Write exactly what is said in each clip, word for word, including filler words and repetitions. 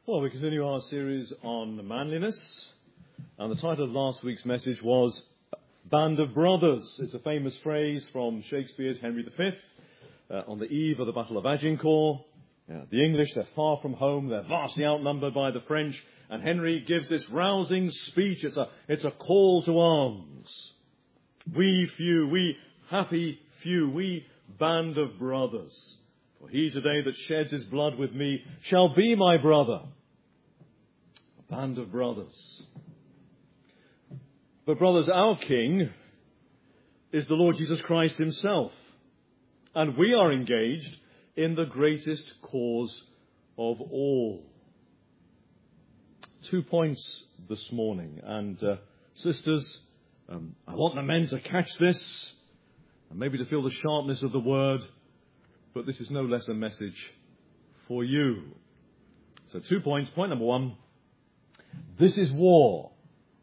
Well, we continue our series on manliness, and the title of last week's message was Band of Brothers. It's a famous phrase from Shakespeare's Henry the Fifth, uh, on the eve of the Battle of Agincourt. Uh, the English, they're far from home, they're vastly outnumbered by the French, and Henry gives this rousing speech. It's a, it's a call to arms. We few, we happy few, we band of brothers. For he today that sheds his blood with me shall be my brother. A band of brothers. But brothers, our King is the Lord Jesus Christ himself. And we are engaged in the greatest cause of all. Two points this morning. And uh, sisters, um, I want the men to catch this and maybe to feel the sharpness of the word. But this is no less a message for you. So two points. Point number one. This is war.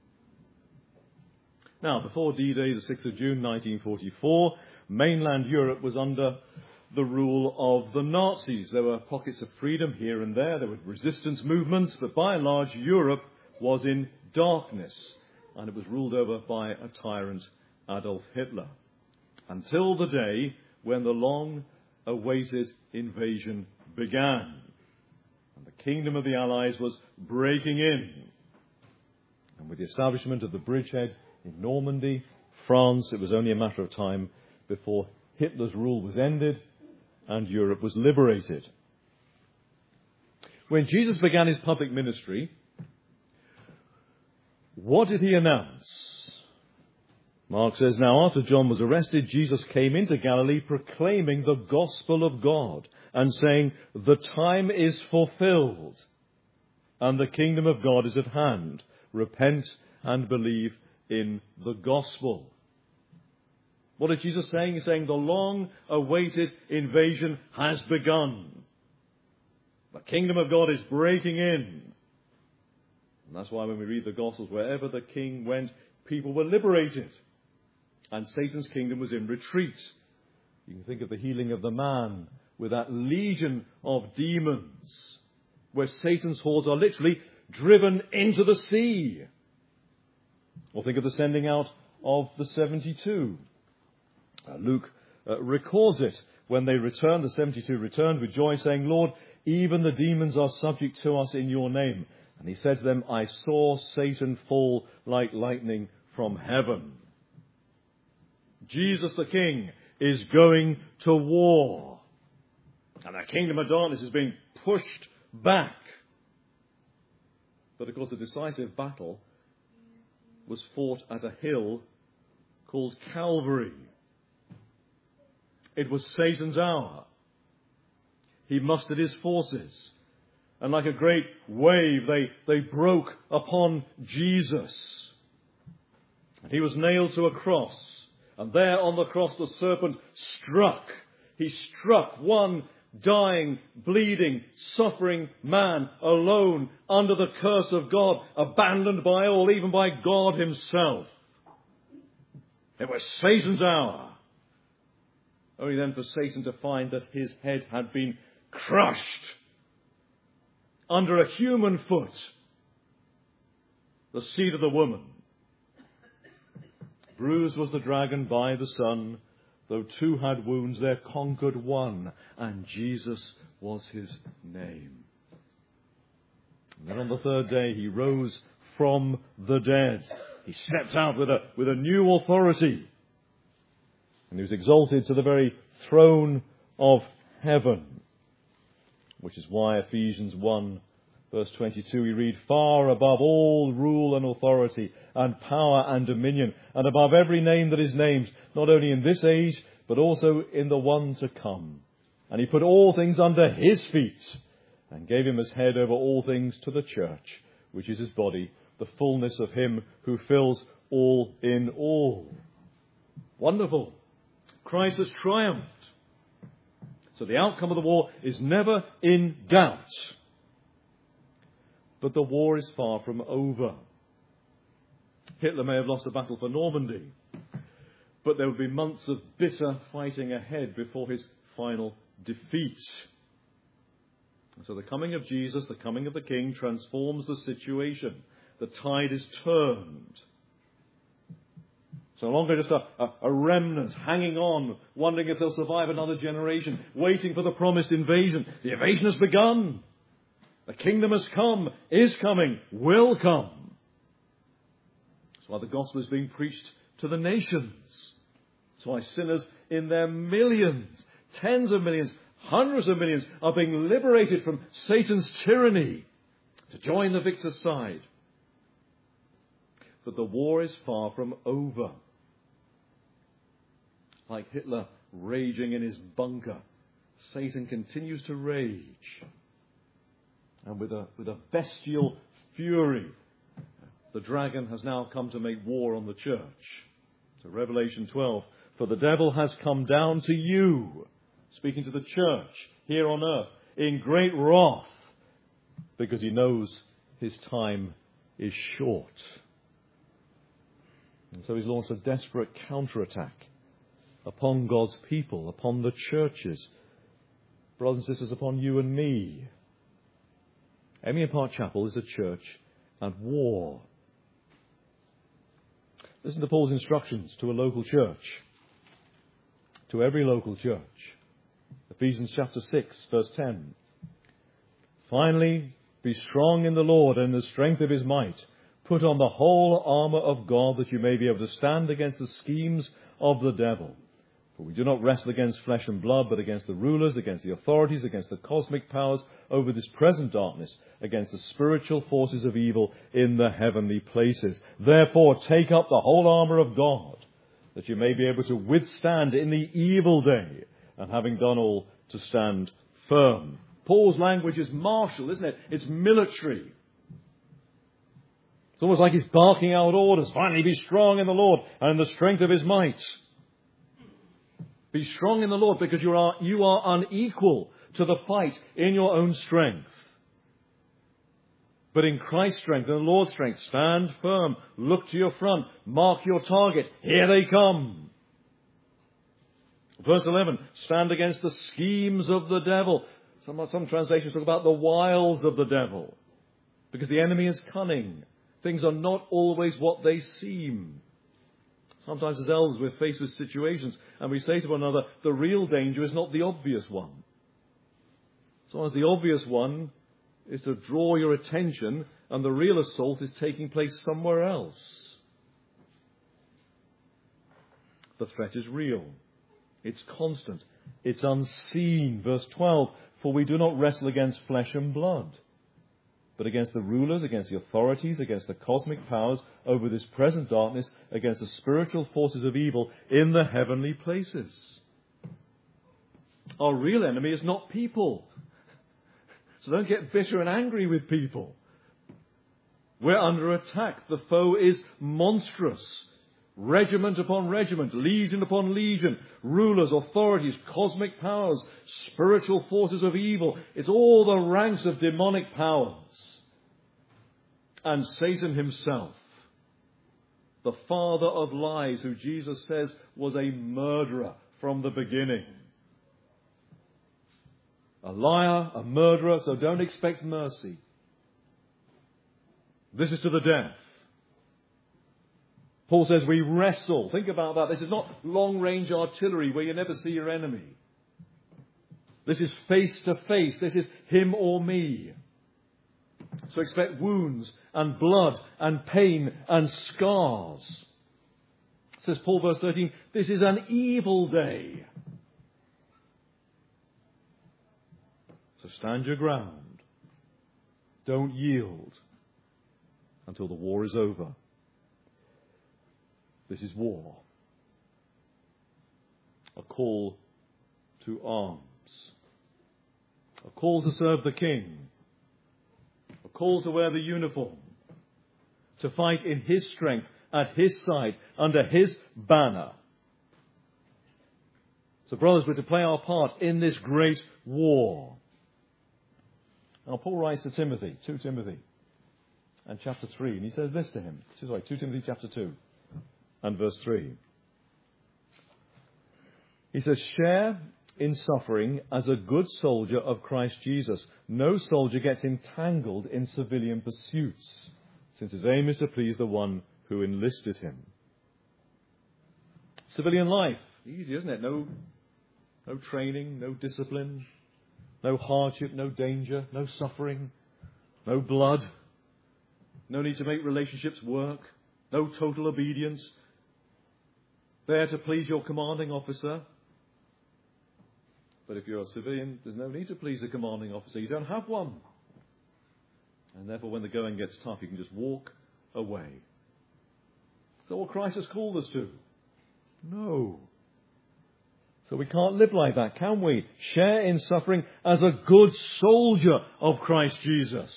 Now, before D-Day, the sixth of June, nineteen forty-four, mainland Europe was under the rule of the Nazis. There were pockets of freedom here and there. There were resistance movements. But by and large, Europe was in darkness. And it was ruled over by a tyrant, Adolf Hitler. Until the day when the long awaited invasion began. And the kingdom of the Allies was breaking in. And with the establishment of the bridgehead in Normandy, France, it was only a matter of time before Hitler's rule was ended and Europe was liberated. When Jesus began his public ministry, what did he announce? Mark says, now after John was arrested, Jesus came into Galilee proclaiming the gospel of God and saying, the time is fulfilled and the kingdom of God is at hand. Repent and believe in the gospel. What is Jesus saying? He's saying the long-awaited invasion has begun. The kingdom of God is breaking in. And that's why when we read the Gospels, wherever the king went, people were liberated. And Satan's kingdom was in retreat. You can think of the healing of the man with that legion of demons, where Satan's hordes are literally driven into the sea. Or think of the sending out of the seventy-two. Uh, Luke uh, records it. When they returned, the seventy-two returned with joy, saying, Lord, even the demons are subject to us in your name. And he said to them, I saw Satan fall like lightning from heaven. Jesus the King is going to war. And the kingdom of darkness is being pushed back. But of course the decisive battle was fought at a hill called Calvary. It was Satan's hour. He mustered his forces. And like a great wave, they, they broke upon Jesus. And he was nailed to a cross. And there on the cross the serpent struck. He struck one dying, bleeding, suffering man alone under the curse of God, abandoned by all, even by God himself. It was Satan's hour. Only then for Satan to find that his head had been crushed under a human foot, the seed of the woman. Bruised was the dragon by the Son. Though two had wounds, there conquered one, and Jesus was his name. And then on the third day, he rose from the dead. He stepped out with a, with a new authority. And he was exalted to the very throne of heaven. Which is why Ephesians one, verse twenty-two, we read, far above all rule and authority and power and dominion, and above every name that is named, not only in this age, but also in the one to come. And he put all things under his feet, and gave him as head over all things to the church, which is his body, the fullness of him who fills all in all. Wonderful. Christ has triumphed. So the outcome of the war is never in doubt. But the war is far from over. Hitler may have lost the battle for Normandy, but there will be months of bitter fighting ahead before his final defeat. So the coming of Jesus, the coming of the King, transforms the situation. The tide is turned. It's no longer just a, a, a remnant hanging on, wondering if they'll survive another generation, waiting for the promised invasion. The invasion has begun. The kingdom has come, is coming, will come. That's why the gospel is being preached to the nations. That's why sinners in their millions, tens of millions, hundreds of millions are being liberated from Satan's tyranny to join the victor's side. But the war is far from over. Like Hitler raging in his bunker, Satan continues to rage. And with a, with a bestial fury, the dragon has now come to make war on the church. So Revelation twelve, for the devil has come down to you, speaking to the church here on earth, in great wrath, because he knows his time is short. And so he's launched a desperate counterattack upon God's people, upon the churches, brothers and sisters, upon you and me. Emian Park Chapel is a church at war. Listen to Paul's instructions to a local church, to every local church. Ephesians chapter six, verse ten. Finally, be strong in the Lord and in the strength of his might. Put on the whole armour of God, that you may be able to stand against the schemes of the devil. For we do not wrestle against flesh and blood, but against the rulers, against the authorities, against the cosmic powers over this present darkness, against the spiritual forces of evil in the heavenly places. Therefore, take up the whole armour of God, that you may be able to withstand in the evil day, and having done all, to stand firm. Paul's language is martial, isn't it? It's military. It's almost like he's barking out orders. Finally, be strong in the Lord and in the strength of his might. Be strong in the Lord, because you are, you are unequal to the fight in your own strength. But in Christ's strength and the Lord's strength, stand firm, look to your front, mark your target. Here they come. Verse eleven, stand against the schemes of the devil. Some, some translations talk about the wiles of the devil, because the enemy is cunning. Things are not always what they seem. Sometimes as elders we're faced with situations and we say to one another, the real danger is not the obvious one. Sometimes the obvious one is to draw your attention, and the real assault is taking place somewhere else. The threat is real. It's constant. It's unseen. Verse twelve, for we do not wrestle against flesh and blood, but against the rulers, against the authorities, against the cosmic powers over this present darkness, against the spiritual forces of evil in the heavenly places. Our real enemy is not people. So don't get bitter and angry with people. We're under attack. The foe is monstrous. Regiment upon regiment, legion upon legion, rulers, authorities, cosmic powers, spiritual forces of evil. It's all the ranks of demonic powers. And Satan himself, the father of lies, who Jesus says was a murderer from the beginning. A liar, a murderer, so don't expect mercy. This is to the death. Paul says we wrestle. Think about that. This is not long-range artillery where you never see your enemy. This is face to face. This is him or me. So expect wounds and blood and pain and scars. Says Paul, verse thirteen, this is an evil day. So stand your ground. Don't yield until the war is over. This is war. A call to arms. A call to serve the king. A call to wear the uniform. To fight in his strength, at his side, under his banner. So brothers, we're to play our part in this great war. Now Paul writes to Timothy, Second Timothy, and chapter three, and he says this to him. Sorry, Second Timothy chapter two. And verse three. He says, share in suffering as a good soldier of Christ Jesus. No soldier gets entangled in civilian pursuits, since his aim is to please the one who enlisted him. Civilian life, easy, isn't it? No, no training, no discipline, no hardship, no danger, no suffering, no blood, no need to make relationships work, no total obedience, there to please your commanding officer. But if you're a civilian, there's no need to please a commanding officer. You don't have one. And therefore, when the going gets tough, you can just walk away. Is that what Christ has called us to? No. So we can't live like that, can we? Share in suffering as a good soldier of Christ Jesus.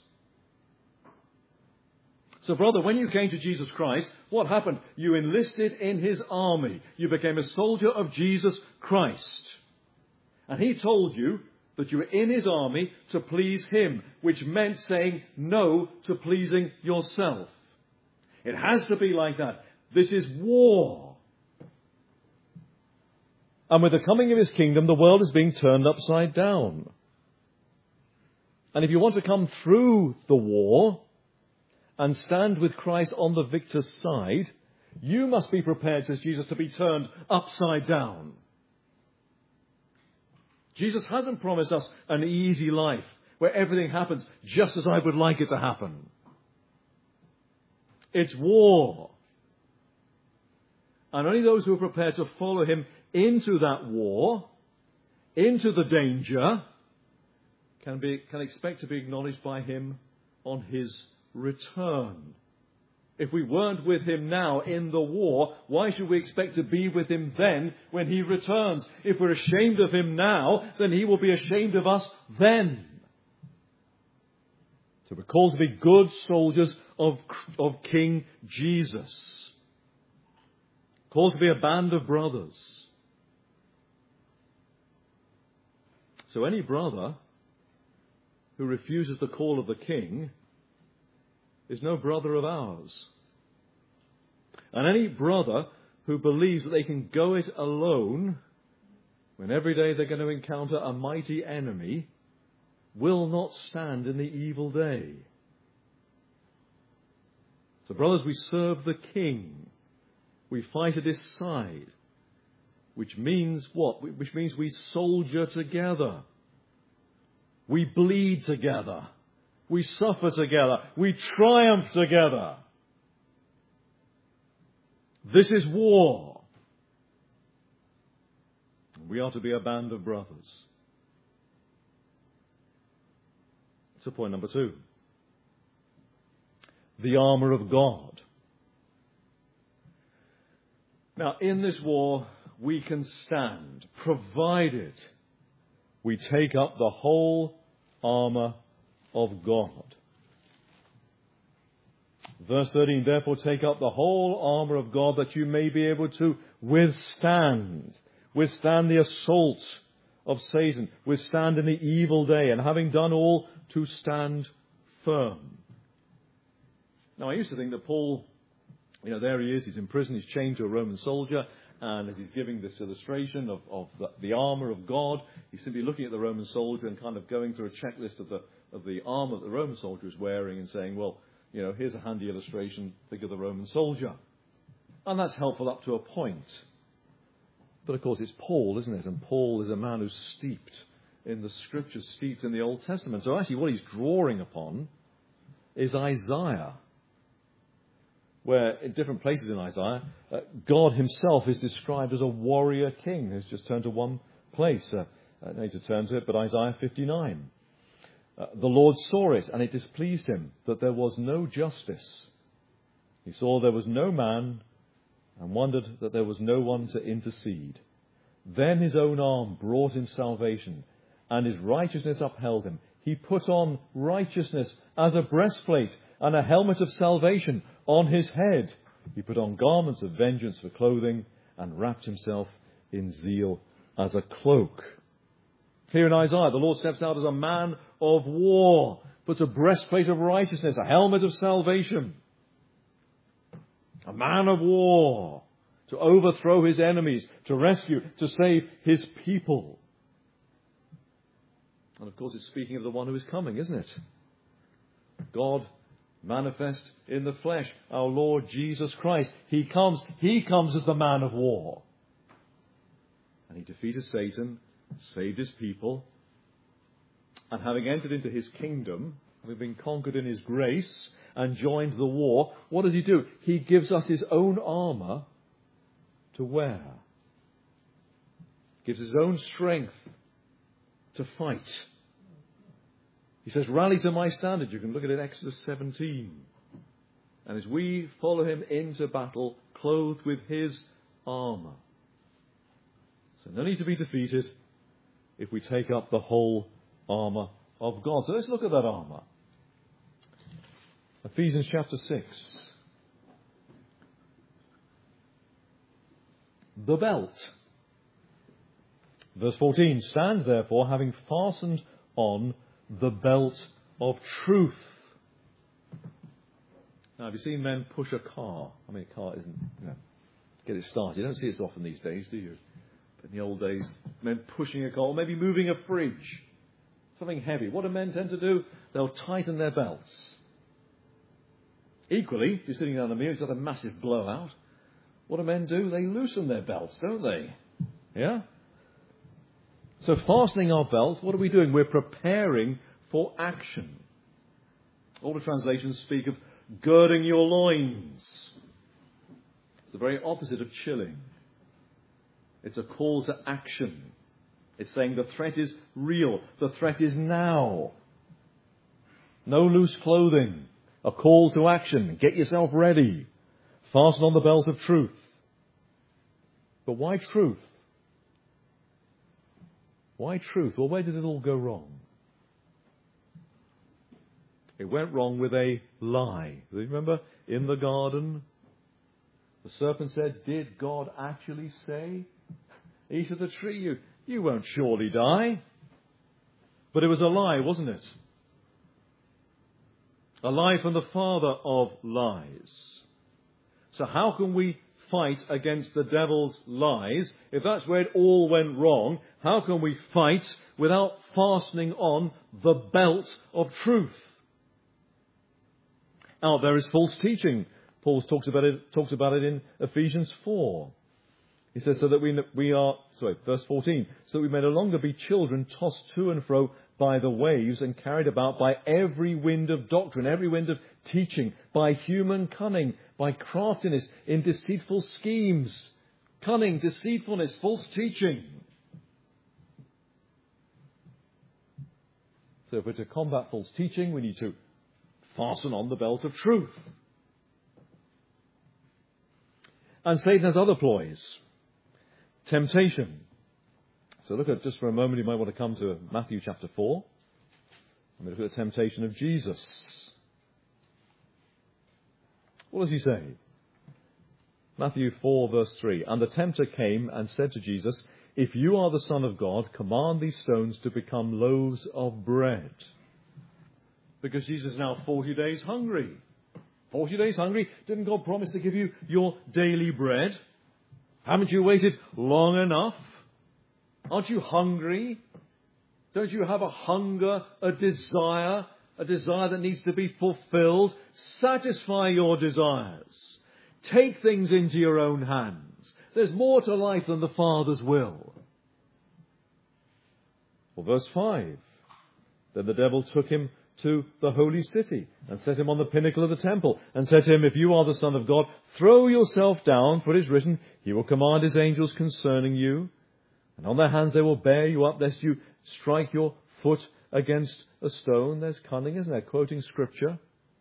So, brother, when you came to Jesus Christ, what happened? You enlisted in his army. You became a soldier of Jesus Christ. And he told you that you were in his army to please him, which meant saying no to pleasing yourself. It has to be like that. This is war. And with the coming of his kingdom, the world is being turned upside down. And if you want to come through the war and stand with Christ on the victor's side, you must be prepared, says Jesus, to be turned upside down. Jesus hasn't promised us an easy life where everything happens just as I would like it to happen. It's war. And only those who are prepared to follow him into that war, into the danger, can be, can expect to be acknowledged by him on his return. If we weren't with him now in the war, why should we expect to be with him then when he returns? If we're ashamed of him now, then he will be ashamed of us then. So we're called to be good soldiers of, of King Jesus. Called to be a band of brothers. So any brother who refuses the call of the king is no brother of ours. And any brother who believes that they can go it alone, when every day they're going to encounter a mighty enemy, will not stand in the evil day. So brothers, we serve the king. We fight at his side. Which means what? Which means we soldier together. We bleed together. We suffer together. We triumph together. This is war. We are to be a band of brothers. So point number two. The armour of God. Now, in this war, we can stand, provided we take up the whole armour of God. Verse thirteen, therefore take up the whole armour of God that you may be able to withstand, withstand the assault of Satan, withstand in the evil day, and having done all, to stand firm. Now, I used to think that Paul, you know, there he is, he's in prison, he's chained to a Roman soldier, and as he's giving this illustration of, of the, the armour of God, he's simply looking at the Roman soldier and kind of going through a checklist of the of the armour that the Roman soldier is wearing and saying, well, you know, here's a handy illustration, think of the Roman soldier. And that's helpful up to a point. But of course it's Paul, isn't it? And Paul is a man who's steeped in the Scriptures, steeped in the Old Testament. So actually what he's drawing upon is Isaiah, where in different places in Isaiah, uh, God himself is described as a warrior king. Let's just turn to one place. Uh, I don't need to turn to it, but Isaiah fifty-nine. Uh, the Lord saw it, and it displeased him that there was no justice. He saw there was no man, and wondered that there was no one to intercede. Then his own arm brought him salvation, and his righteousness upheld him. He put on righteousness as a breastplate, and a helmet of salvation on his head. He put on garments of vengeance for clothing, and wrapped himself in zeal as a cloak. Here in Isaiah, the Lord steps out as a man of war, puts a breastplate of righteousness, a helmet of salvation. A man of war. to overthrow his enemies, to rescue, to save his people. And of course it's speaking of the one who is coming, isn't it? God manifest in the flesh, our Lord Jesus Christ. He comes, he comes as the man of war. And he defeated Satan, saved his people, and having entered into his kingdom, having been conquered in his grace and joined the war, what does he do? He gives us his own armour to wear. Gives his own strength to fight. He says, rally to my standard. You can look at it, Exodus seventeen. And as we follow him into battle, clothed with his armour. So no need to be defeated if we take up the whole armour of God. So let's look at that armour. Ephesians chapter six. The belt. Verse fourteen, stand therefore, having fastened on the belt of truth. Now, have you seen men push a car? I mean, a car isn't, you know, get it started. You don't see it so often these days, do you? But in the old days, men pushing a car, or maybe moving a fridge. Something heavy. What do men tend to do? They'll tighten their belts. Equally, if you're sitting down the meal, you've got a massive blowout. What do men do? They loosen their belts, don't they? Yeah? So fastening our belt, what are we doing? We're preparing for action. All the translations speak of girding your loins. It's the very opposite of chilling. It's a call to action. It's saying the threat is real. The threat is now. No loose clothing. A call to action. Get yourself ready. Fasten on the belt of truth. But why truth? Why truth? Well, where did it all go wrong? It went wrong with a lie. Do you remember? In the garden, the serpent said, did God actually say, eat of the tree, you, you won't surely die? But it was a lie, wasn't it? A lie from the father of lies. So how can we fight against the devil's lies? If that's where it all went wrong, how can we fight without fastening on the belt of truth? Now, there is false teaching. Paul talks about it, talks about it in Ephesians four. He says, so that we, we are, sorry, verse fourteen, so that we may no longer be children tossed to and fro by the waves and carried about by every wind of doctrine, every wind of teaching, by human cunning, by craftiness in deceitful schemes. Cunning, deceitfulness, false teaching. So if we're to combat false teaching, we need to fasten on the belt of truth. And Satan has other ploys. Temptation. So look at, just for a moment, you might want to come to Matthew chapter four. And look at the temptation of Jesus. What does he say? Matthew four verse three. And the tempter came and said to Jesus, if you are the Son of God, command these stones to become loaves of bread. Because Jesus is now forty days hungry. forty days hungry? Didn't God promise to give you your daily bread? Haven't you waited long enough? Aren't you hungry? Don't you have a hunger, a desire, a desire that needs to be fulfilled? Satisfy your desires. Take things into your own hands. There's more to life than the Father's will. Well, verse five. Then the devil took him to the holy city and set him on the pinnacle of the temple and said to him, if you are the Son of God, throw yourself down, for it is written, he will command his angels concerning you, and on their hands they will bear you up, lest you strike your foot against a stone. There's cunning, isn't there? Quoting scripture.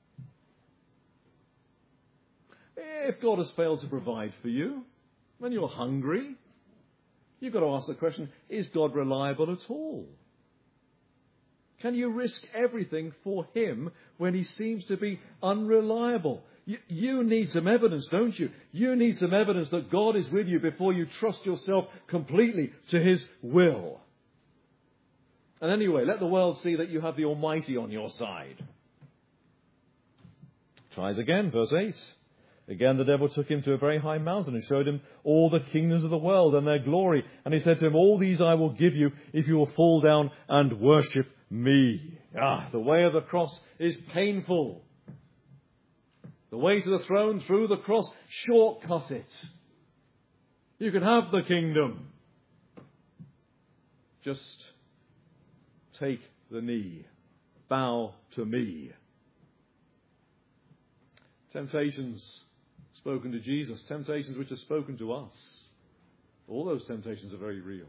If God has failed to provide for you, when you're hungry, you've got to ask the question, is God reliable at all? Can you risk everything for him when he seems to be unreliable? You, you need some evidence, don't you? You need some evidence that God is with you before you trust yourself completely to his will. And anyway, let the world see that you have the Almighty on your side. Tries again, verse eight. Again, the devil took him to a very high mountain and showed him all the kingdoms of the world and their glory. And he said to him, all these I will give you if you will fall down and worship me. Ah, the way of the cross is painful. The way to the throne through the cross, shortcut it. You can have the kingdom. Just take the knee. Bow to me. Temptations spoken to Jesus, temptations which are spoken to us. All those temptations are very real.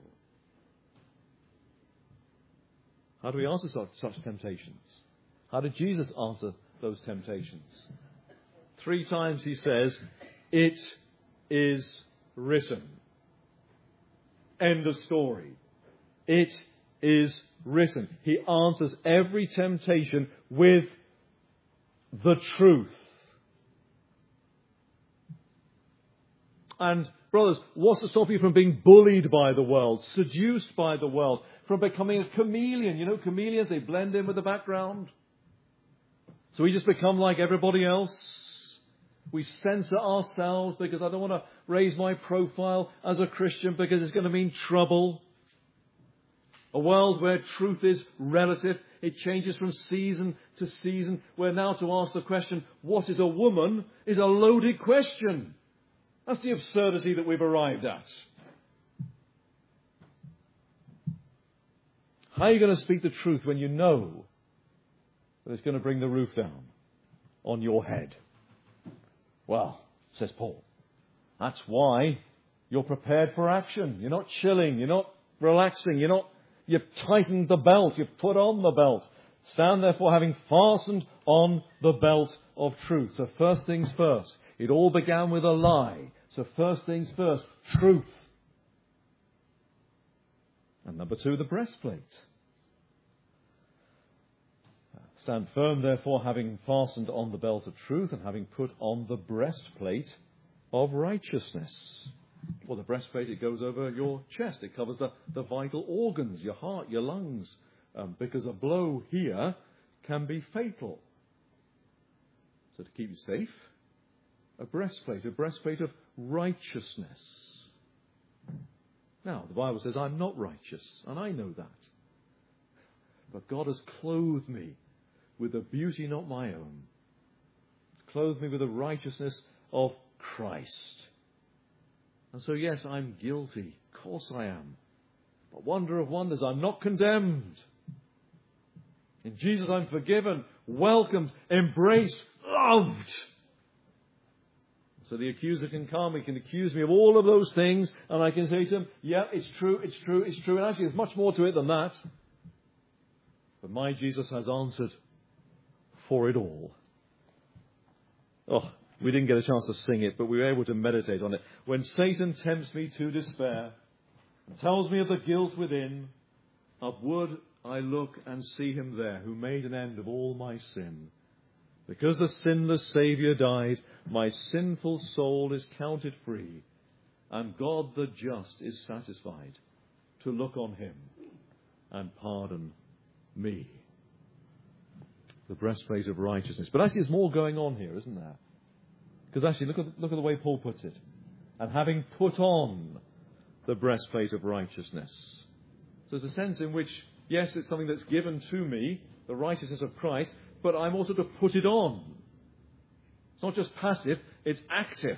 How do we answer such, such temptations? How did Jesus answer those temptations? Three times he says, it is written. End of story. It is written. He answers every temptation with the truth. And, brothers, what's to stop you from being bullied by the world, seduced by the world, from becoming a chameleon? You know, chameleons, they blend in with the background. So we just become like everybody else. We censor ourselves because I don't want to raise my profile as a Christian because it's going to mean trouble. A world where truth is relative. It changes from season to season. Where now to ask the question, what is a woman, is a loaded question. That's the absurdity that we've arrived at. How are you going to speak the truth when you know that it's going to bring the roof down on your head? Well, says Paul, that's why you're prepared for action. You're not chilling. You're not relaxing. You're not, you've tightened the belt. You've put on the belt. Stand therefore having fastened on the belt of truth. So first things first. It all began with a lie. So first things first, truth. And number two, the breastplate. Stand firm, therefore, having fastened on the belt of truth and having put on the breastplate of righteousness. Well, the breastplate, it goes over your chest. It covers the, the vital organs, your heart, your lungs, um, because a blow here can be fatal. So to keep you safe, a breastplate, a breastplate of righteousness. Now, the Bible says I'm not righteous, and I know that. But God has clothed me with a beauty not my own. He's clothed me with the righteousness of Christ. And so, yes, I'm guilty. Of course I am. But wonder of wonders, I'm not condemned. In Jesus I'm forgiven, welcomed, embraced, loved. So the accuser can come, he can accuse me of all of those things, and I can say to him, yeah, it's true, it's true, it's true. And actually there's much more to it than that. But my Jesus has answered for it all. Oh, we didn't get a chance to sing it, but we were able to meditate on it. When Satan tempts me to despair, and tells me of the guilt within, upward I look and see him there, who made an end of all my sin. Because the sinless Saviour died, my sinful soul is counted free, and God the just is satisfied to look on him and pardon me. The breastplate of righteousness. But actually there's more going on here, isn't there? Because actually, look at, look at the way Paul puts it. And having put on the breastplate of righteousness. So there's a sense in which, yes, it's something that's given to me, the righteousness of Christ, but I'm also to put it on. It's not just passive, it's active.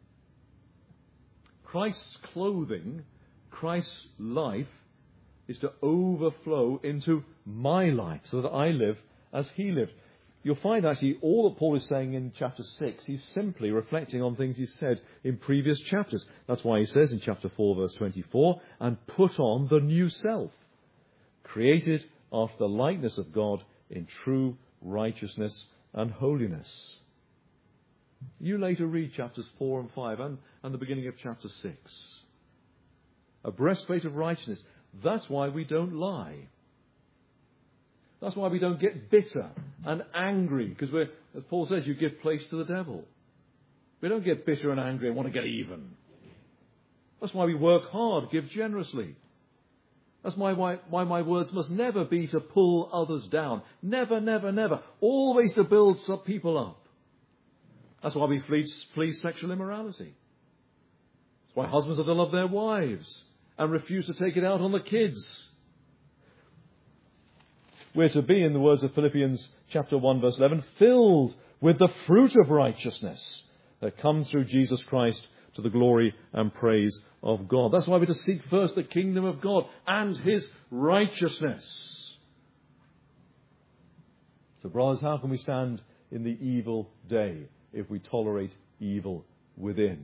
Christ's clothing, Christ's life, is to overflow into my life so that I live as he lived. You'll find actually all that Paul is saying in chapter six, he's simply reflecting on things he said in previous chapters. That's why he says in chapter four, verse twenty-four, and put on the new self, created after the likeness of God in true righteousness and holiness. You later read chapters four and five and, and the beginning of chapter six. A breastplate of righteousness. That's why we don't lie. That's why we don't get bitter and angry, because we're, as Paul says, you give place to the devil. We don't get bitter and angry and want to get even. That's why we work hard, give generously. That's why, why, why my words must never be to pull others down. Never, never, never. Always to build some people up. That's why we flee, flee sexual immorality. That's why husbands are to love their wives and refuse to take it out on the kids. We're to be, in the words of Philippians chapter one, verse eleven, filled with the fruit of righteousness that comes through Jesus Christ to the glory and praise of God. That's why we're to seek first the kingdom of God and his righteousness. So, brothers, how can we stand in the evil day if we tolerate evil within?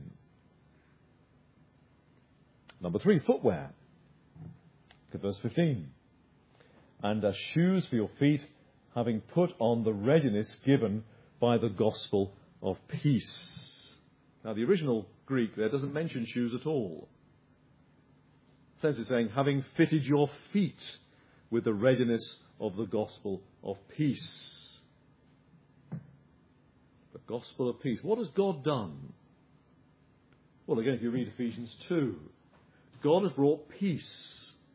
Number three, footwear. Look at verse fifteen. And as shoes for your feet, having put on the readiness given by the gospel of peace. Now, the original Greek there doesn't mention shoes at all. Instead, it's saying, having fitted your feet with the readiness of the gospel of peace. The gospel of peace. What has God done? Well, again, if you read Ephesians two, God has brought peace.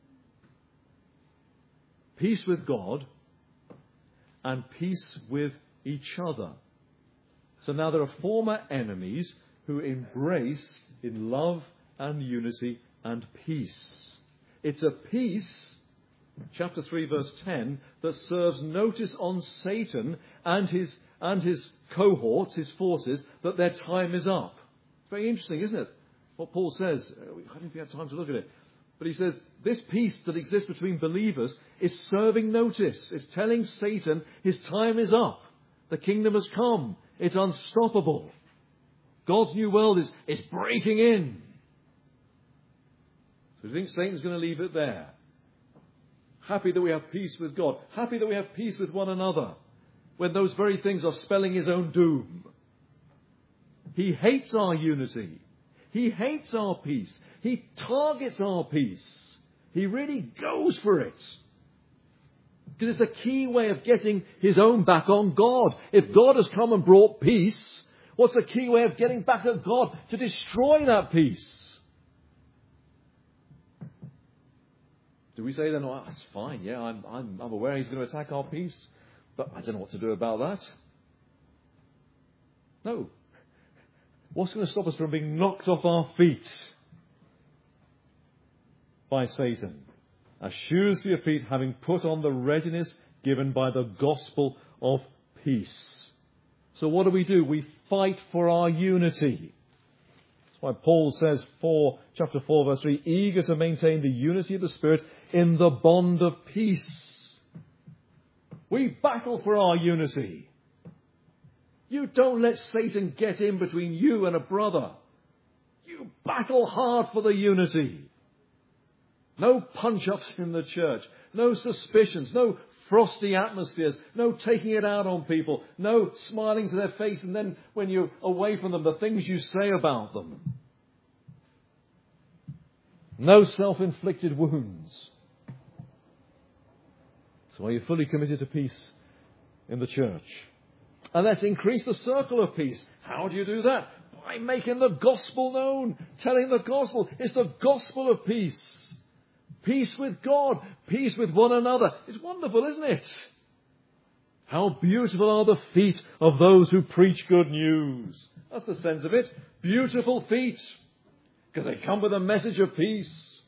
Peace with God and peace with each other. So now there are former enemies who embrace in love and unity and peace. It's a peace, chapter three, verse ten, that serves notice on Satan and his and his cohorts, his forces, that their time is up. It's very interesting, isn't it? What Paul says. I don't know if you have time to look at it. But he says, this peace that exists between believers is serving notice. It's telling Satan his time is up. The kingdom has come. It's unstoppable. God's new world is, is breaking in. So do you think Satan's going to leave it there? Happy that we have peace with God. Happy that we have peace with one another. When those very things are spelling his own doom. He hates our unity. He hates our peace. He targets our peace. He really goes for it. Because it's the key way of getting his own back on God. If God has come and brought peace, what's the key way of getting back at God? To destroy that peace. Do we say then, oh, that's fine, yeah, I'm, I'm, I'm aware he's going to attack our peace, but I don't know what to do about that? No. What's going to stop us from being knocked off our feet by Satan? As shoes for your feet, having put on the readiness given by the gospel of peace. So what do we do? We fight for our unity. That's why Paul says, four, chapter four, verse three, eager to maintain the unity of the Spirit in the bond of peace. We battle for our unity. You don't let Satan get in between you and a brother. You battle hard for the unity. No punch-ups in the church. No suspicions. No frosty atmospheres. No taking it out on people. No smiling to their face and then when you're away from them, the things you say about them. No self-inflicted wounds. So are you fully committed to peace in the church? And let's increase the circle of peace. How do you do that? By making the gospel known. Telling the gospel. It's the gospel of peace. Peace with God. Peace with one another. It's wonderful, isn't it? How beautiful are the feet of those who preach good news. That's the sense of it. Beautiful feet. Because they come with a message of peace.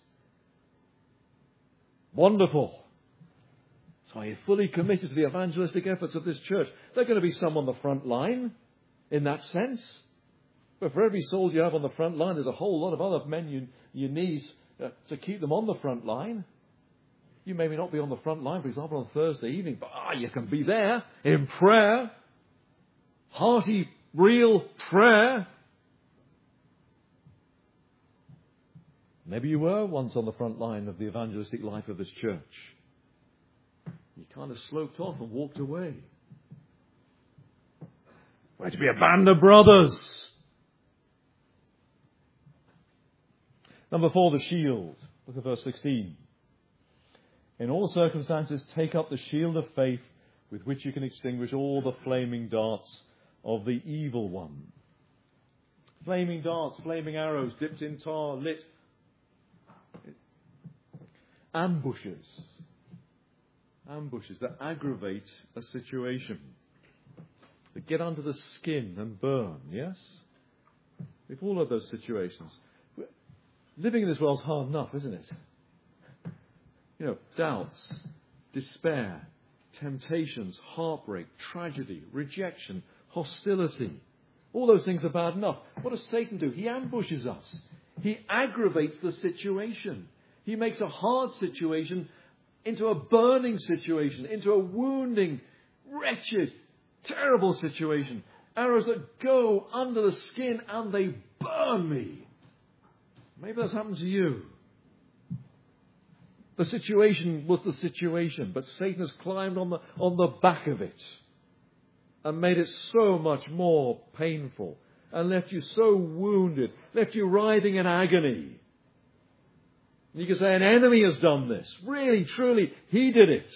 Wonderful. So are you fully committed to the evangelistic efforts of this church? They're going to be some on the front line, in that sense. But for every soul you have on the front line, there's a whole lot of other men you, you need uh, to keep them on the front line. You may not be on the front line, for example, on Thursday evening, but ah, you can be there in prayer. Hearty, real prayer. Maybe you were once on the front line of the evangelistic life of this church. You kind of sloped off and walked away. We're to be a band of brothers. Number four, the shield. Look at verse sixteen. In all circumstances, take up the shield of faith with which you can extinguish all the flaming darts of the evil one. Flaming darts, flaming arrows, dipped in tar, lit. Ambushes. Ambushes that aggravate a situation. that get under the skin and burn, yes? We've all had those situations. Living in this world's hard enough, isn't it? You know, doubts, despair, temptations, heartbreak, tragedy, rejection, hostility. All those things are bad enough. What does Satan do? He ambushes us. He aggravates the situation. He makes a hard situation into a burning situation, into a wounding, wretched, terrible situation. Arrows that go under the skin and they burn me. Maybe that's happened to you. The situation was the situation, but Satan has climbed on the, on the back of it and made it so much more painful and left you so wounded, left you writhing in agony. You can say an enemy has done this. Really, truly, he did it.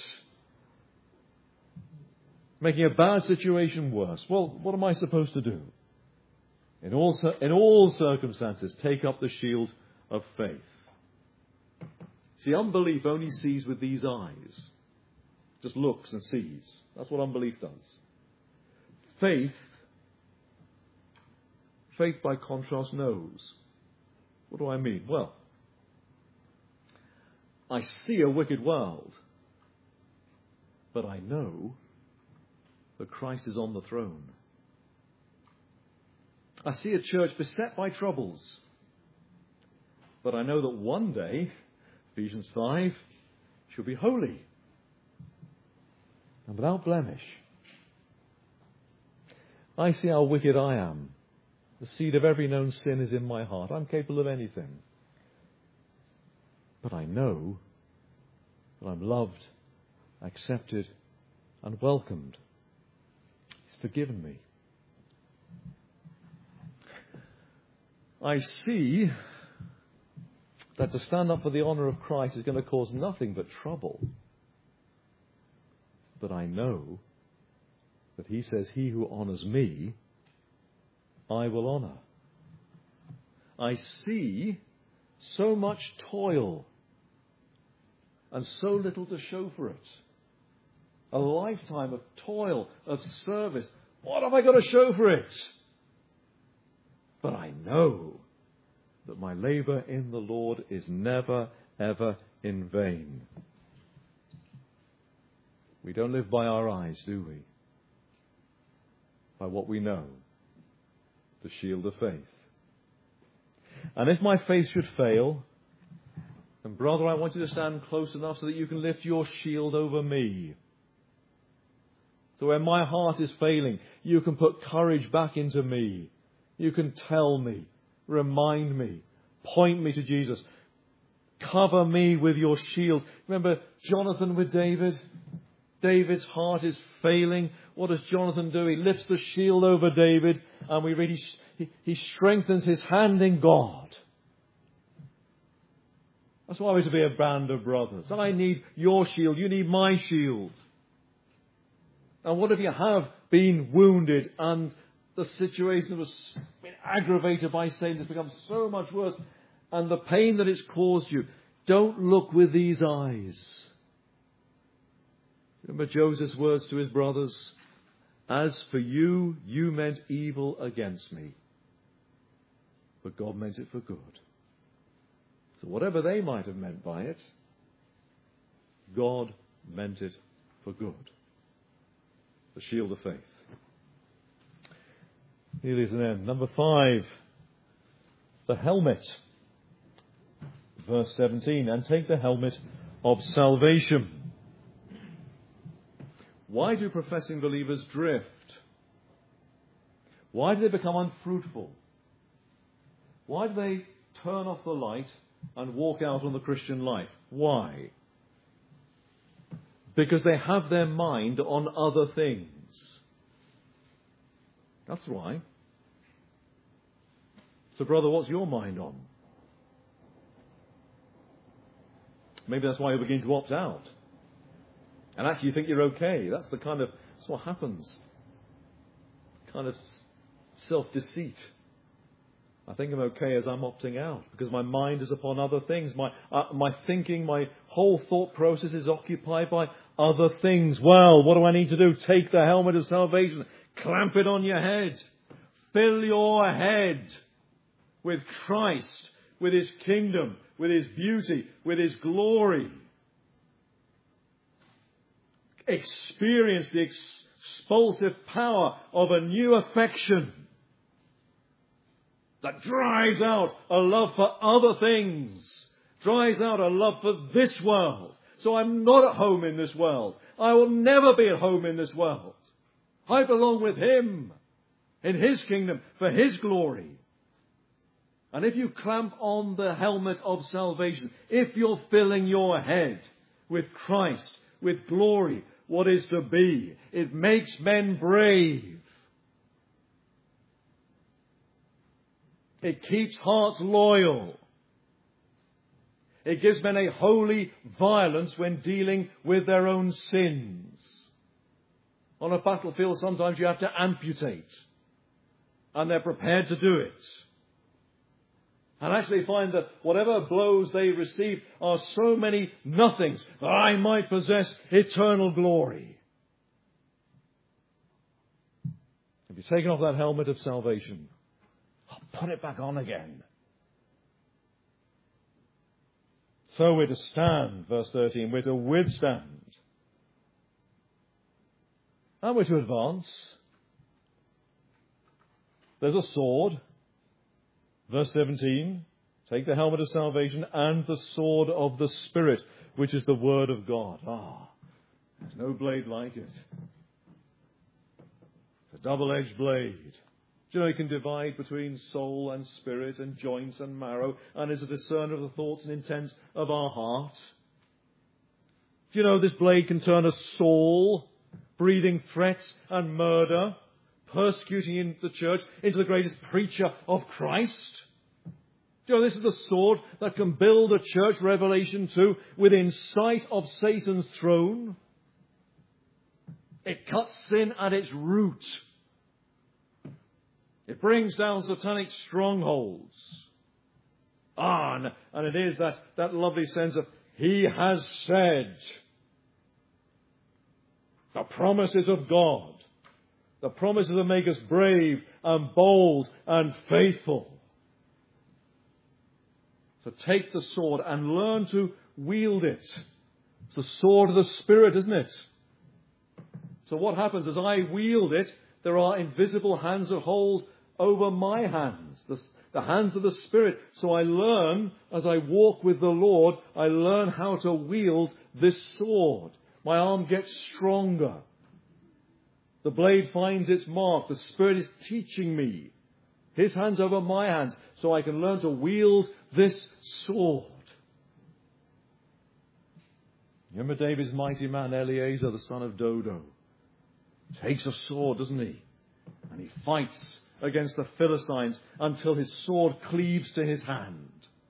Making a bad situation worse. Well, what am I supposed to do? In all, in all circumstances, take up the shield of faith. See, unbelief only sees with these eyes. Just looks and sees. That's what unbelief does. Faith, faith by contrast knows. What do I mean? Well, I see a wicked world, but I know that Christ is on the throne. I see a church beset by troubles, but I know that one day, Ephesians five, she'll be holy and without blemish. I see how wicked I am. The seed of every known sin is in my heart. I'm capable of anything. But I know that I'm loved, accepted, and welcomed. He's forgiven me. I see that to stand up for the honour of Christ is going to cause nothing but trouble. But I know that he says, he who honours me, I will honour. I see so much toil and so little to show for it. A lifetime of toil, of service. What have I got to show for it? But I know that my labour in the Lord is never, ever in vain. We don't live by our eyes, do we? By what we know. The shield of faith. And if my faith should fail, then brother, I want you to stand close enough so that you can lift your shield over me. So when my heart is failing, you can put courage back into me. You can tell me, remind me, point me to Jesus. Cover me with your shield. Remember Jonathan with David? David's heart is failing. What does Jonathan do? He lifts the shield over David, and we read he, he strengthens his hand in God. That's why we're to be a band of brothers. I need your shield. You need my shield. And what if you have been wounded and the situation has been aggravated by Satan has become so much worse, and the pain that it's caused you? Don't look with these eyes. Remember Joseph's words to his brothers? As for you, you meant evil against me, but God meant it for good. So whatever they might have meant by it, God meant it for good. The shield of faith. Nearly to an end. Number five, the helmet. Verse seventeen, and take the helmet of salvation. Why do professing believers drift? Why do they become unfruitful? Why do they turn off the light and walk out on the Christian life? Why? Because they have their mind on other things. That's why. So, brother, what's your mind on? Maybe that's why you begin to opt out. And actually you think you're okay. That's the kind of, that's what happens. Kind of self-deceit. I think I'm okay as I'm opting out because my mind is upon other things. My uh, my thinking, my whole thought process is occupied by other things. Well, what do I need to do? Take the helmet of salvation. Clamp it on your head. Fill your head with Christ, with His kingdom, with His beauty, with His glory. Experience the expulsive power of a new affection that drives out a love for other things, drives out a love for this world. So I'm not at home in this world. I will never be at home in this world. I belong with Him in His kingdom for His glory. And if you clamp on the helmet of salvation, if you're filling your head with Christ, with glory, what is to be, it makes men brave. It keeps hearts loyal. It gives men a holy violence when dealing with their own sins. On a battlefield, sometimes you have to amputate. And they're prepared to do it. And actually find that whatever blows they receive are so many nothings that I might possess eternal glory. Have you taken off that helmet of salvation? I'll put it back on again. So we're to stand, verse thirteen, we're to withstand. And we're to advance. There's a sword. Verse seventeen, take the helmet of salvation and the sword of the Spirit, which is the word of God. Ah, there's no blade like it. It's a double-edged blade. Do you know it can divide between soul and spirit and joints and marrow and is a discerner of the thoughts and intents of our heart? Do you know this blade can turn a Saul, breathing threats and murder, persecuting in the church, into the greatest preacher of Christ? Do you know this is the sword that can build a church, Revelation two, within sight of Satan's throne? It cuts sin at its root. It brings down satanic strongholds. Ah, and, and it is that, that lovely sense of, He has said. The promises of God. The promises that make us brave and bold and faithful. So take the sword and learn to wield it. It's the sword of the Spirit, isn't it? So what happens as I wield it, there are invisible hands that hold over my hands, the, the hands of the Spirit. So I learn, as I walk with the Lord, I learn how to wield this sword. My arm gets stronger. The blade finds its mark. The Spirit is teaching me. His hands over my hands, so I can learn to wield this sword. You remember David's mighty man, Eleazar, the son of Dodo? Takes a sword, doesn't he? And he fights against the Philistines until his sword cleaves to his hand.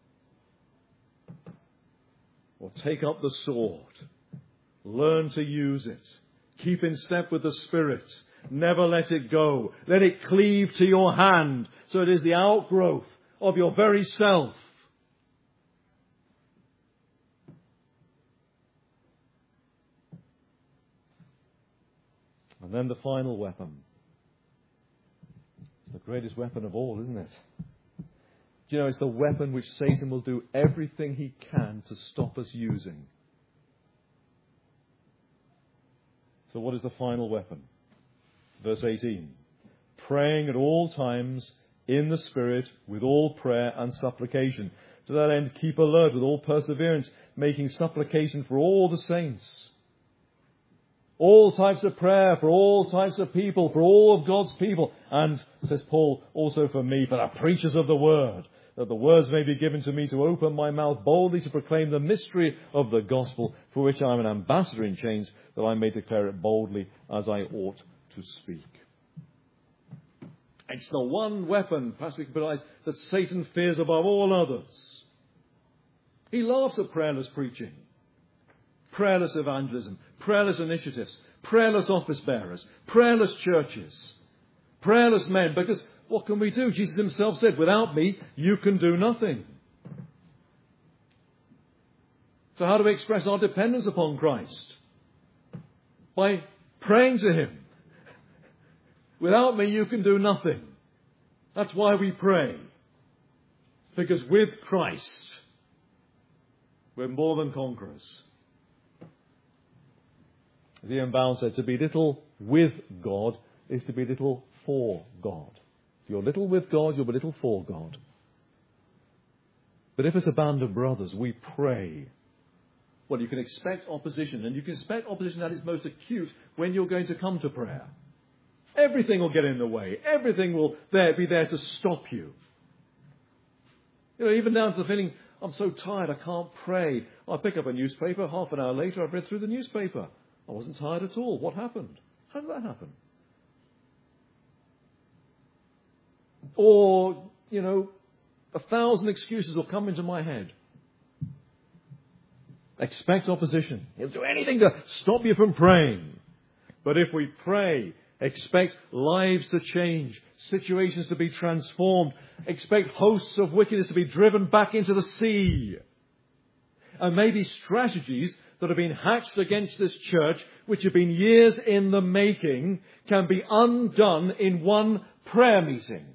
Or take up the sword. Learn to use it. Keep in step with the Spirit. Never let it go. Let it cleave to your hand so it is the outgrowth of your very self. And then the final weapon. It's the greatest weapon of all, isn't it? Do you know, it's the weapon which Satan will do everything he can to stop us using. So what is the final weapon? Verse eighteen. Praying at all times in the Spirit with all prayer and supplication. To that end, keep alert with all perseverance, making supplication for all the saints. All types of prayer for all types of people, for all of God's people. And, says Paul, also for me, for the preachers of the word, that the words may be given to me to open my mouth boldly to proclaim the mystery of the gospel, for which I am an ambassador in chains, that I may declare it boldly as I ought to speak. It's the one weapon, perhaps we can put eyes, that Satan fears above all others. He laughs at prayerless preaching, prayerless evangelism, prayerless initiatives, prayerless office bearers, prayerless churches, prayerless men, because what can we do? Jesus himself said, without me, you can do nothing. So how do we express our dependence upon Christ? By praying to him. Without me, you can do nothing. That's why we pray. Because with Christ, we're more than conquerors. As Ian Bound said, to be little with God is to be little for God. If you're little with God, you'll be little for God. But if it's a band of brothers, we pray. Well, you can expect opposition, and you can expect opposition at its most acute when you're going to come to prayer. Everything will get in the way. Everything will there be there to stop you. You know, even down to the feeling, I'm so tired, I can't pray. I pick up a newspaper, half an hour later, I've read through the newspaper. I wasn't tired at all. What happened? How did that happen? Or, you know, a thousand excuses will come into my head. Expect opposition. He'll do anything to stop you from praying. But if we pray, expect lives to change, situations to be transformed, expect hosts of wickedness to be driven back into the sea. And maybe strategies that have been hatched against this church, which have been years in the making, can be undone in one prayer meeting.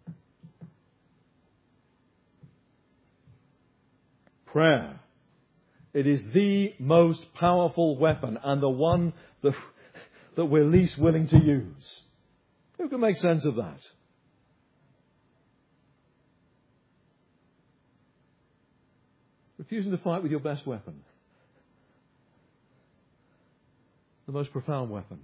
Prayer. It is the most powerful weapon and the one that, that we're least willing to use. Who can make sense of that? Refusing to fight with your best weapon. The most profound weapon.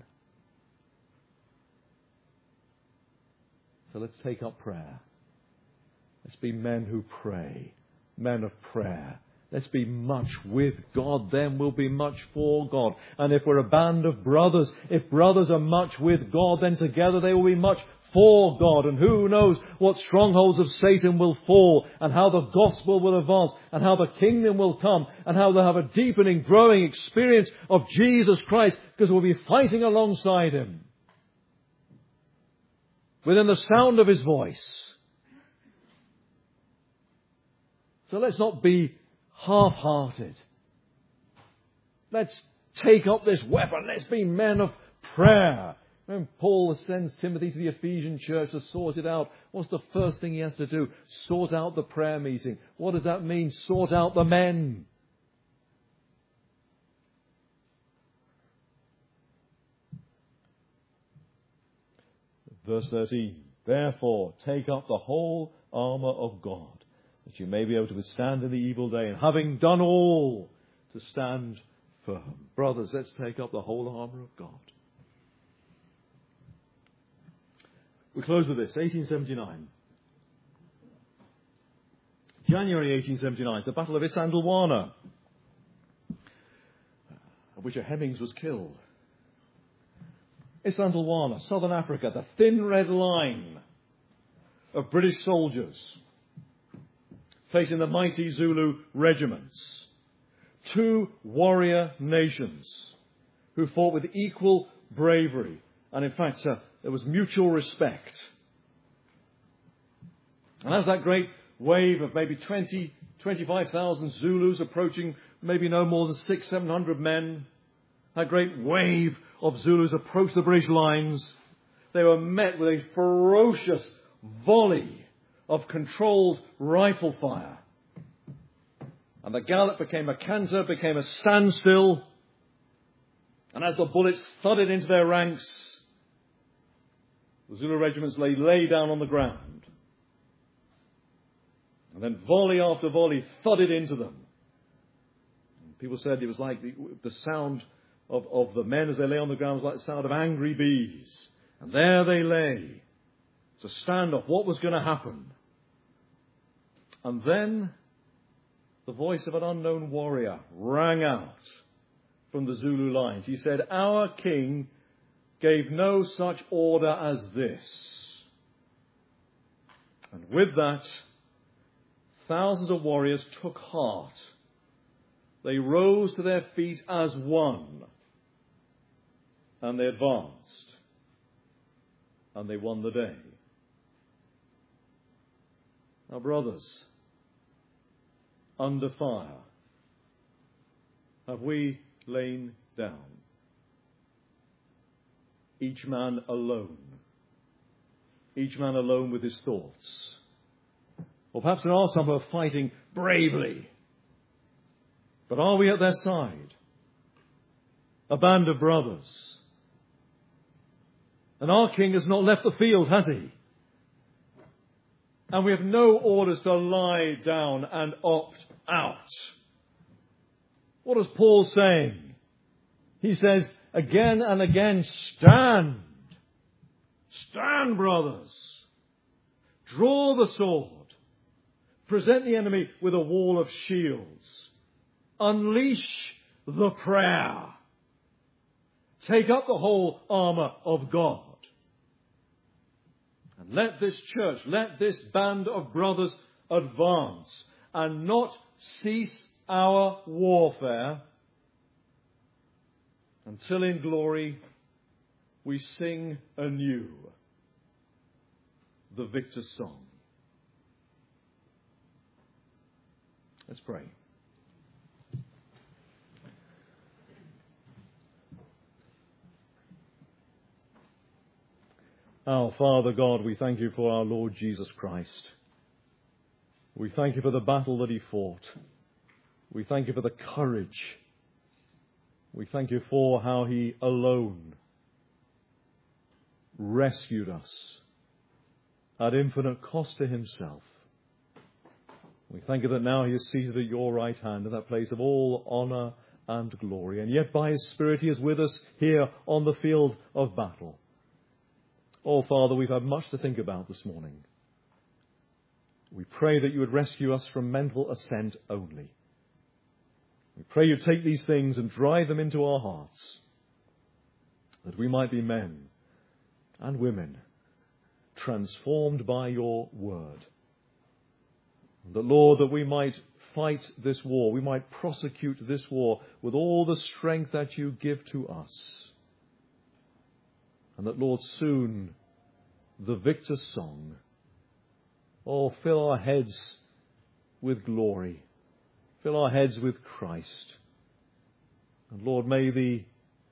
So let's take up prayer. Let's be men who pray. Men of prayer. Let's be much with God, then we'll be much for God. And if we're a band of brothers, if brothers are much with God, then together they will be much for God. And who knows what strongholds of Satan will fall, and how the gospel will advance, and how the kingdom will come, and how they'll have a deepening, growing experience of Jesus Christ, because we'll be fighting alongside Him. Within the sound of His voice. So let's not be half-hearted. Let's take up this weapon. Let's be men of prayer. When Paul sends Timothy to the Ephesian church to sort it out, what's the first thing he has to do? Sort out the prayer meeting. What does that mean? Sort out the men. Verse thirteen. Therefore, take up the whole armour of God, that you may be able to withstand in the evil day, and having done all, to stand firm. Brothers, let's take up the whole armour of God. We close with this, eighteen seventy-nine. January eighteen seventy-nine, it's the Battle of Isandlwana, of which a Hemmings was killed. Isandlwana, southern Africa, the thin red line of British soldiers facing the mighty Zulu regiments. Two warrior nations who fought with equal bravery. And in fact, uh, there was mutual respect. And as that great wave of maybe twenty, twenty-five thousand Zulus approaching maybe no more than six, seven hundred men, that great wave of Zulus approached the British lines, they were met with a ferocious volley of controlled rifle fire. And the gallop became a canter, became a standstill. And as the bullets thudded into their ranks, the Zulu regiments lay, lay down on the ground. And then volley after volley thudded into them. And people said it was like the, the sound of, of the men as they lay on the ground was like the sound of angry bees. And there they lay. It's a standoff. What was going to happen? And then the voice of an unknown warrior rang out from the Zulu lines. He said, "Our king gave no such order as this." And with that, thousands of warriors took heart. They rose to their feet as one. And they advanced. And they won the day. Now, brothers, under fire, have we lain down, each man alone, each man alone with his thoughts. Or perhaps there are some who are fighting bravely. But are we at their side? A band of brothers. And our King has not left the field, has he? And we have no orders to lie down and opt out. What is Paul saying? He says again and again, stand. Stand, brothers. Draw the sword. Present the enemy with a wall of shields. Unleash the prayer. Take up the whole armour of God. And let this church, let this band of brothers advance and not cease our warfare until in glory we sing anew the victor's song. Let's pray. Our Father God, we thank you for our Lord Jesus Christ. We thank you for the battle that he fought. We thank you for the courage. We thank you for how he alone rescued us at infinite cost to himself. We thank you that now he is seated at your right hand in that place of all honour and glory. And yet by his Spirit he is with us here on the field of battle. Oh, Father, we've had much to think about this morning. We pray that you would rescue us from mental assent only. We pray you take these things and drive them into our hearts, that we might be men and women transformed by your word. And that, Lord, that we might fight this war, we might prosecute this war with all the strength that you give to us. And that, Lord, soon the victor's song, oh, fill our heads with glory. Fill our heads with Christ. And Lord, may the,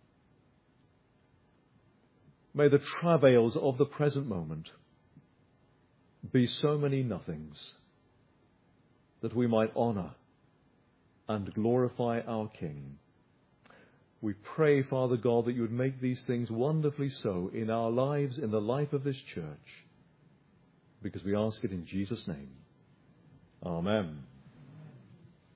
may the travails of the present moment be so many nothings that we might honour and glorify our King. We pray, Father God, that you would make these things wonderfully so in our lives, in the life of this church, because we ask it in Jesus' name. Amen.